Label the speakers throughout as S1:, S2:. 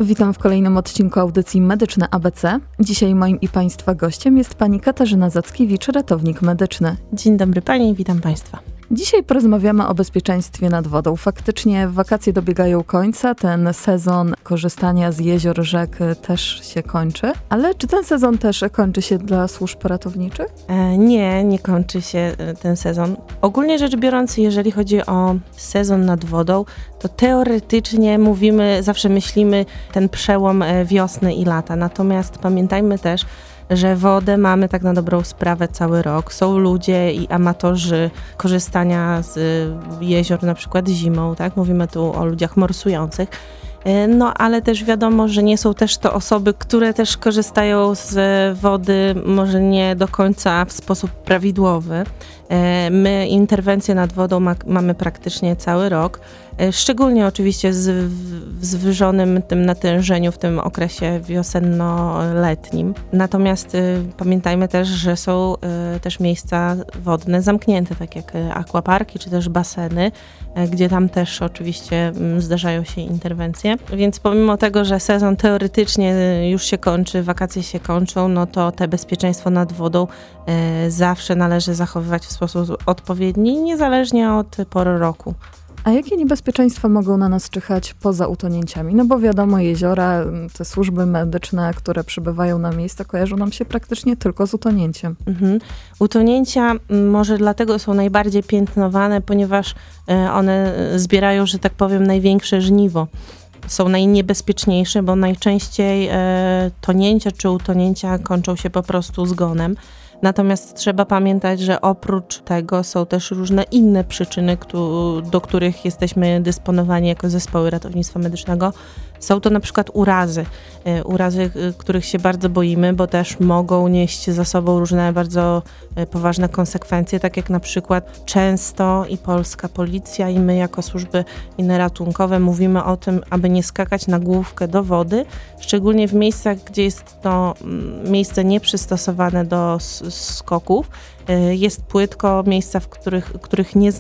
S1: Witam w kolejnym odcinku audycji Medyczne ABC. Dzisiaj moim i Państwa gościem jest pani Katarzyna Zackiewicz, ratownik medyczny.
S2: Dzień dobry Pani, witam Państwa.
S1: Dzisiaj porozmawiamy o bezpieczeństwie nad wodą. Faktycznie wakacje dobiegają końca, ten sezon korzystania z jezior, rzek też się kończy. Ale czy ten sezon też kończy się dla służb ratowniczych?
S2: Nie kończy się ten sezon. Ogólnie rzecz biorąc, jeżeli chodzi o sezon nad wodą, to teoretycznie zawsze myślimy ten przełom wiosny i lata. Natomiast pamiętajmy też, że wodę mamy tak na dobrą sprawę cały rok. Są ludzie i amatorzy korzystania z jezior na przykład zimą, tak? Mówimy tu o ludziach morsujących. No ale też wiadomo, że nie są też to osoby, które też korzystają z wody może nie do końca w sposób prawidłowy. My interwencje nad wodą mamy praktycznie cały rok, szczególnie oczywiście z zwyżonym tym natężeniu w tym okresie wiosenno-letnim. Natomiast pamiętajmy też, że są też miejsca wodne zamknięte, tak jak akwaparki czy też baseny, gdzie tam też oczywiście zdarzają się interwencje. Więc pomimo tego, że sezon teoretycznie już się kończy, wakacje się kończą, no to te bezpieczeństwo nad wodą zawsze należy zachowywać w sposób odpowiedni, niezależnie od pory roku.
S1: A jakie niebezpieczeństwa mogą na nas czyhać poza utonięciami? No bo wiadomo, jeziora, te służby medyczne, które przybywają na miejsca, kojarzą nam się praktycznie tylko z utonięciem.
S2: Utonięcia może dlatego są najbardziej piętnowane, ponieważ one zbierają, że tak powiem, największe żniwo. Są najniebezpieczniejsze, bo najczęściej tonięcia czy utonięcia kończą się po prostu zgonem. Natomiast trzeba pamiętać, że oprócz tego są też różne inne przyczyny, do których jesteśmy dysponowani jako zespoły ratownictwa medycznego. Są to na przykład urazy, których się bardzo boimy, bo też mogą nieść za sobą różne bardzo poważne konsekwencje, tak jak na przykład często i polska policja i my jako służby inne ratunkowe mówimy o tym, aby nie skakać na główkę do wody, szczególnie w miejscach, gdzie jest to miejsce nieprzystosowane do skoków. Jest płytko, miejsca, których nie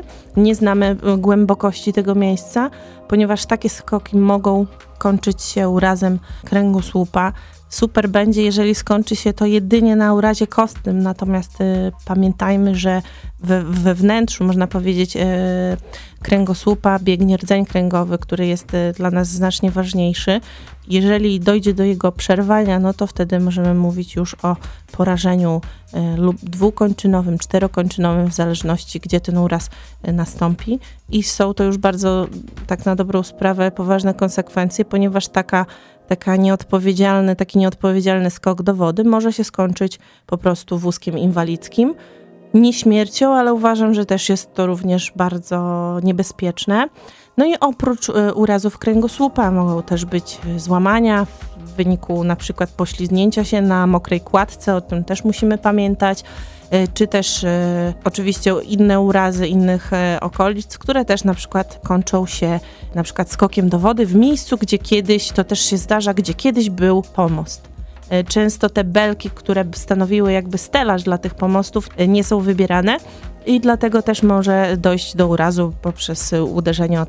S2: znamy głębokości tego miejsca, ponieważ takie skoki mogą kończyć się urazem kręgosłupa. Super będzie, jeżeli skończy się to jedynie na urazie kostnym, natomiast pamiętajmy, że we wnętrzu, można powiedzieć, kręgosłupa biegnie rdzeń kręgowy, który jest dla nas znacznie ważniejszy. Jeżeli dojdzie do jego przerwania, no to wtedy możemy mówić już o porażeniu lub dwukończynowym, czterokończynowym, w zależności gdzie ten uraz nastąpi. I są to już bardzo, tak na dobrą sprawę, poważne konsekwencje, ponieważ taki nieodpowiedzialny skok do wody może się skończyć po prostu wózkiem inwalidzkim. Nie śmiercią, ale uważam, że też jest to również bardzo niebezpieczne. No i oprócz urazów kręgosłupa mogą też być złamania w wyniku na przykład poślizgnięcia się na mokrej kładce, o tym też musimy pamiętać, czy też oczywiście inne urazy innych okolic, które też na przykład kończą się na przykład skokiem do wody w miejscu, gdzie kiedyś, to też się zdarza, gdzie kiedyś był pomost. Często te belki, które stanowiły jakby stelaż dla tych pomostów, nie są wybierane i dlatego też może dojść do urazu poprzez uderzenie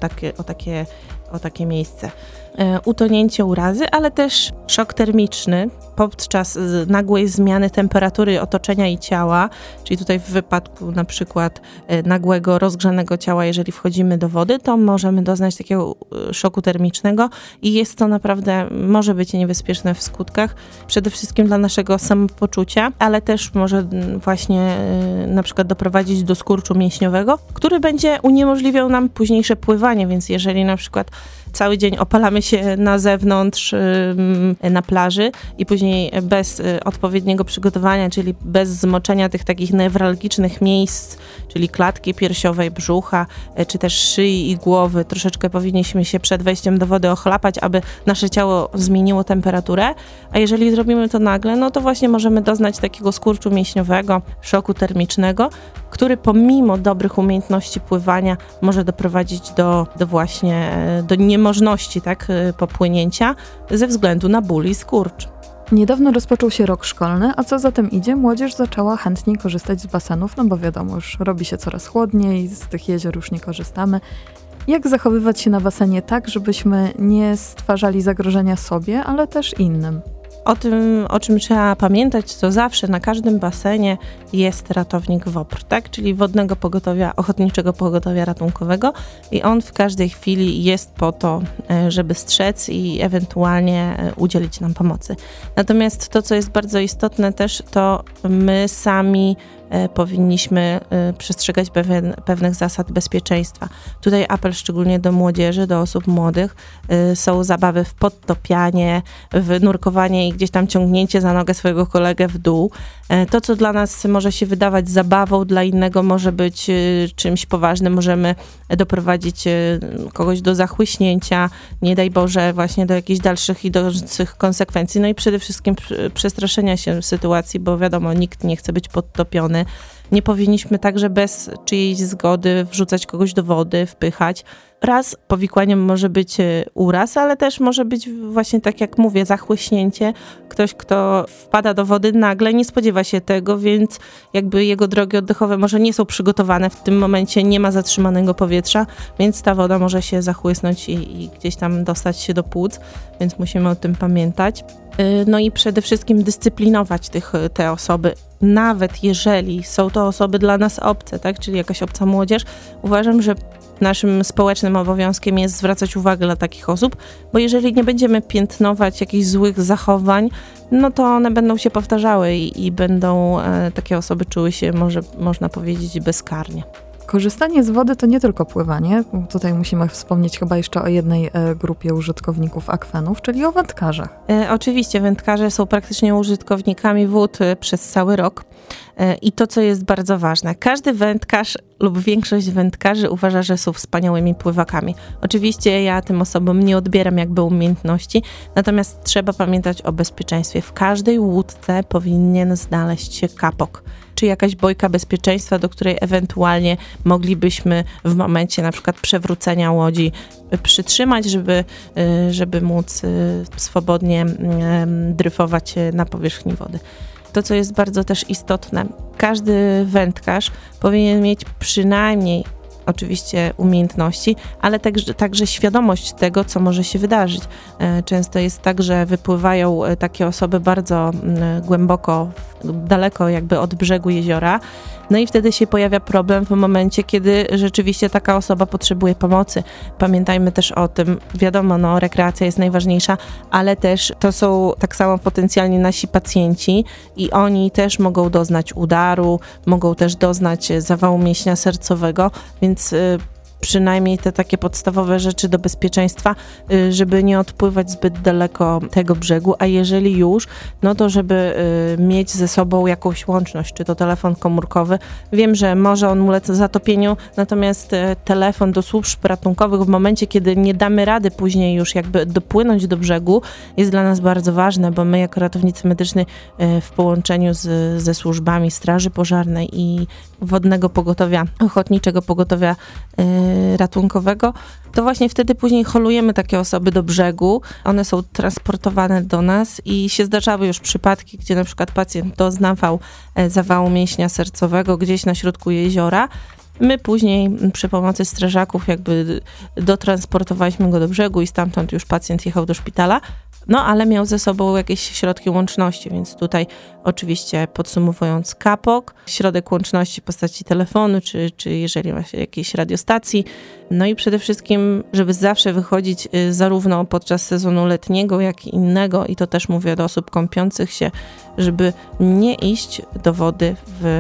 S2: o takie miejsce. Utonięcie, urazy, ale też szok termiczny podczas nagłej zmiany temperatury otoczenia i ciała, czyli tutaj w wypadku na przykład nagłego rozgrzanego ciała, jeżeli wchodzimy do wody, to możemy doznać takiego szoku termicznego i jest to naprawdę, może być niebezpieczne w skutkach, przede wszystkim dla naszego samopoczucia, ale też może właśnie na przykład doprowadzić do skurczu mięśniowego, który będzie uniemożliwiał nam późniejsze pływanie, więc jeżeli na przykład cały dzień opalamy się na zewnątrz, na plaży i później bez odpowiedniego przygotowania, czyli bez zmoczenia tych takich newralgicznych miejsc, czyli klatki piersiowej, brzucha, czy też szyi i głowy, troszeczkę powinniśmy się przed wejściem do wody ochlapać, aby nasze ciało zmieniło temperaturę, a jeżeli zrobimy to nagle, no to właśnie możemy doznać takiego skurczu mięśniowego, szoku termicznego, który pomimo dobrych umiejętności pływania może doprowadzić do niemożności popłynięcia ze względu na ból i skurcz.
S1: Niedawno rozpoczął się rok szkolny, a co za tym idzie, młodzież zaczęła chętniej korzystać z basenów, no bo wiadomo, już robi się coraz chłodniej, z tych jezior już nie korzystamy. Jak zachowywać się na basenie tak, żebyśmy nie stwarzali zagrożenia sobie, ale też innym?
S2: O tym, o czym trzeba pamiętać, to zawsze na każdym basenie jest ratownik WOPR, tak? Czyli Wodnego Pogotowia, Ochotniczego Pogotowia Ratunkowego i on w każdej chwili jest po to, żeby strzec i ewentualnie udzielić nam pomocy. Natomiast to, co jest bardzo istotne też, to my sami powinniśmy przestrzegać pewnych zasad bezpieczeństwa. Tutaj apel szczególnie do młodzieży, do osób młodych. Są zabawy w podtopianie, w nurkowanie i gdzieś tam ciągnięcie za nogę swojego kolegę w dół. To, co dla nas może się wydawać zabawą, dla innego może być czymś poważnym. Możemy doprowadzić kogoś do zachłyśnięcia, nie daj Boże, właśnie do jakichś dalszych idących konsekwencji. No i przede wszystkim przestraszenia się sytuacji, bo wiadomo, nikt nie chce być podtopiony. Nie powinniśmy także bez czyjejś zgody wrzucać kogoś do wody, wpychać. Raz powikłaniem może być uraz, ale też może być właśnie tak jak mówię, zachłyśnięcie. Ktoś, kto wpada do wody nagle, nie spodziewa się tego, więc jakby jego drogi oddechowe może nie są przygotowane. W tym momencie nie ma zatrzymanego powietrza, więc ta woda może się zachłysnąć i gdzieś tam dostać się do płuc, więc musimy o tym pamiętać. No i przede wszystkim dyscyplinować te osoby, nawet jeżeli są to osoby dla nas obce, tak? Czyli jakaś obca młodzież. Uważam, że naszym społecznym obowiązkiem jest zwracać uwagę na takich osób, bo jeżeli nie będziemy piętnować jakichś złych zachowań, no to one będą się powtarzały i będą takie osoby czuły się, można powiedzieć, bezkarnie.
S1: Korzystanie z wody to nie tylko pływanie. Tutaj musimy wspomnieć chyba jeszcze o jednej grupie użytkowników akwenów, czyli o wędkarzach.
S2: Oczywiście wędkarze są praktycznie użytkownikami wód przez cały rok. I to, co jest bardzo ważne, każdy wędkarz lub większość wędkarzy uważa, że są wspaniałymi pływakami. Oczywiście ja tym osobom nie odbieram jakby umiejętności, natomiast trzeba pamiętać o bezpieczeństwie. W każdej łódce powinien znaleźć się kapok, czy jakaś bojka bezpieczeństwa, do której ewentualnie moglibyśmy w momencie na przykład przewrócenia łodzi przytrzymać, żeby móc swobodnie dryfować na powierzchni wody. To, co jest bardzo też istotne, każdy wędkarz powinien mieć przynajmniej oczywiście umiejętności, ale także świadomość tego, co może się wydarzyć. Często jest tak, że wypływają takie osoby bardzo głęboko, daleko jakby od brzegu jeziora, no i wtedy się pojawia problem w momencie, kiedy rzeczywiście taka osoba potrzebuje pomocy. Pamiętajmy też o tym, wiadomo, rekreacja jest najważniejsza, ale też to są tak samo potencjalnie nasi pacjenci i oni też mogą doznać udaru, mogą też doznać zawału mięśnia sercowego, więc przynajmniej te takie podstawowe rzeczy do bezpieczeństwa, żeby nie odpływać zbyt daleko tego brzegu, a jeżeli już, no to żeby mieć ze sobą jakąś łączność, czy to telefon komórkowy. Wiem, że może on ulec zatopieniu, natomiast telefon do służb ratunkowych w momencie, kiedy nie damy rady później już jakby dopłynąć do brzegu, jest dla nas bardzo ważne, bo my jako ratownicy medyczni w połączeniu ze służbami Straży Pożarnej i Wodnego Pogotowia, Ochotniczego Pogotowia Ratunkowego, to właśnie wtedy później holujemy takie osoby do brzegu. One są transportowane do nas i się zdarzały już przypadki, gdzie na przykład pacjent doznawał zawału mięśnia sercowego gdzieś na środku jeziora. My później przy pomocy strażaków jakby dotransportowaliśmy go do brzegu i stamtąd już pacjent jechał do szpitala. No, ale miał ze sobą jakieś środki łączności, więc tutaj oczywiście podsumowując kapok, środek łączności w postaci telefonu, czy jeżeli ma się jakiejś radiostacji. No i przede wszystkim, żeby zawsze wychodzić zarówno podczas sezonu letniego, jak i innego, i to też mówię do osób kąpiących się, żeby nie iść do wody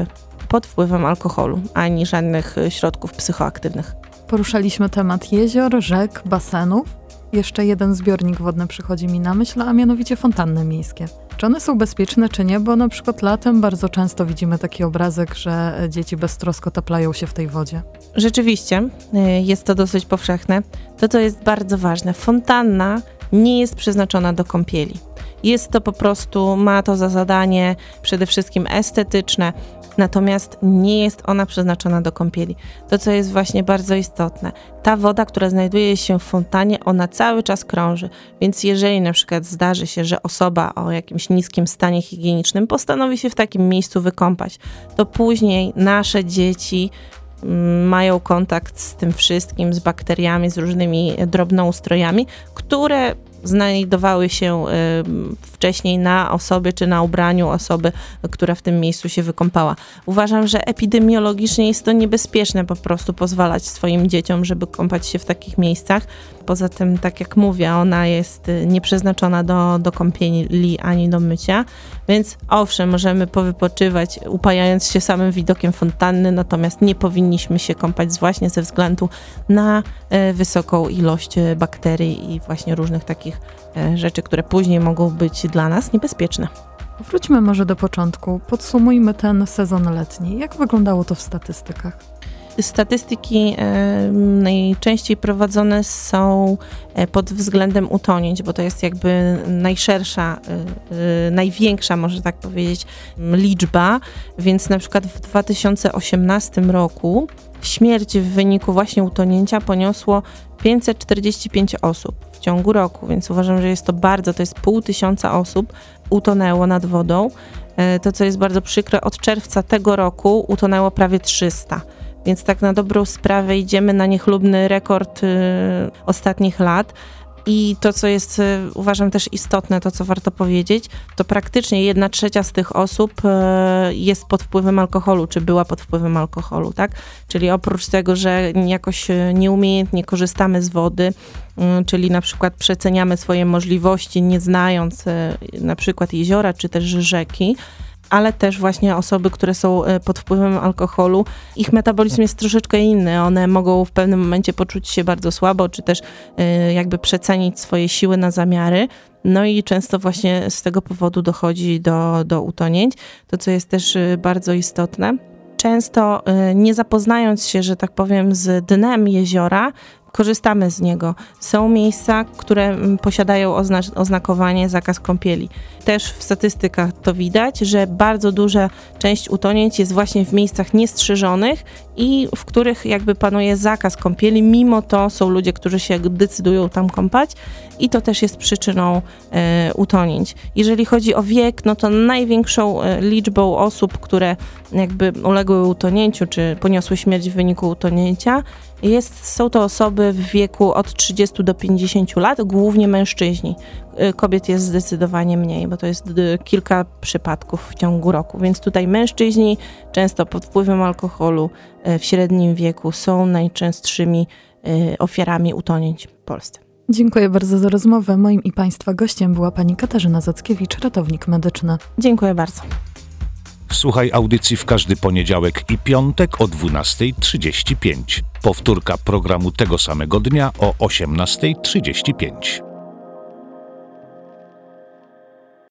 S2: pod wpływem alkoholu, ani żadnych środków psychoaktywnych.
S1: Poruszaliśmy temat jezior, rzek, basenów. Jeszcze jeden zbiornik wodny przychodzi mi na myśl, a mianowicie fontanny miejskie. Czy one są bezpieczne, czy nie? Bo na przykład latem bardzo często widzimy taki obrazek, że dzieci beztrosko taplają się w tej wodzie.
S2: Rzeczywiście, jest to dosyć powszechne. To, co jest bardzo ważne, fontanna nie jest przeznaczona do kąpieli. Jest to po prostu, ma to za zadanie przede wszystkim estetyczne, natomiast nie jest ona przeznaczona do kąpieli. To, co jest właśnie bardzo istotne, ta woda, która znajduje się w fontannie, ona cały czas krąży, więc jeżeli na przykład zdarzy się, że osoba o jakimś niskim stanie higienicznym postanowi się w takim miejscu wykąpać, to później nasze dzieci mają kontakt z tym wszystkim, z bakteriami, z różnymi drobnoustrojami, które znajdowały się wcześniej na osobie czy na ubraniu osoby, która w tym miejscu się wykąpała. Uważam, że epidemiologicznie jest to niebezpieczne po prostu pozwalać swoim dzieciom, żeby kąpać się w takich miejscach. Poza tym, tak jak mówię, ona jest nieprzeznaczona do kąpieli ani do mycia, więc owszem, możemy powypoczywać, upajając się samym widokiem fontanny, natomiast nie powinniśmy się kąpać właśnie ze względu na wysoką ilość bakterii i właśnie różnych takich rzeczy, które później mogą być dla nas niebezpieczne.
S1: Wróćmy może do początku. Podsumujmy ten sezon letni. Jak wyglądało to w statystykach?
S2: Statystyki najczęściej prowadzone są pod względem utonięć, bo to jest jakby najszersza, największa, można tak powiedzieć, liczba, więc na przykład w 2018 roku śmierć w wyniku właśnie utonięcia poniosło 545 osób w ciągu roku, więc uważam, że jest to bardzo, to jest 500 osób utonęło nad wodą. To, co jest bardzo przykre, od czerwca tego roku utonęło prawie 300. Więc tak na dobrą sprawę idziemy na niechlubny rekord ostatnich lat. I to, co jest, uważam, też istotne, to co warto powiedzieć, to praktycznie 1/3 z tych osób jest pod wpływem alkoholu, czy była pod wpływem alkoholu, tak? Czyli oprócz tego, że jakoś nieumiejętnie korzystamy z wody, czyli na przykład przeceniamy swoje możliwości, nie znając na przykład jeziora, czy też rzeki, ale też właśnie osoby, które są pod wpływem alkoholu, ich metabolizm jest troszeczkę inny. One mogą w pewnym momencie poczuć się bardzo słabo, czy też jakby przecenić swoje siły na zamiary. No i często właśnie z tego powodu dochodzi do utonięć. To, co jest też bardzo istotne, często nie zapoznając się, że tak powiem, z dnem jeziora, korzystamy z niego. Są miejsca, które posiadają oznakowanie zakaz kąpieli. Też w statystykach to widać, że bardzo duża część utonięć jest właśnie w miejscach niestrzeżonych i w których jakby panuje zakaz kąpieli. Mimo to są ludzie, którzy się decydują tam kąpać i to też jest przyczyną utonięć. Jeżeli chodzi o wiek, no to największą liczbą osób, które jakby uległy utonięciu, czy poniosły śmierć w wyniku utonięcia, są to osoby w wieku od 30 do 50 lat, głównie mężczyźni. Kobiet jest zdecydowanie mniej, bo to jest kilka przypadków w ciągu roku. Więc tutaj mężczyźni, często pod wpływem alkoholu w średnim wieku, są najczęstszymi ofiarami utonięć w Polsce.
S1: Dziękuję bardzo za rozmowę. Moim i Państwa gościem była pani Katarzyna Zackiewicz, ratownik medyczny.
S2: Dziękuję bardzo.
S3: Słuchaj audycji w każdy poniedziałek i piątek o 12:35. Powtórka programu tego samego dnia o 18:35.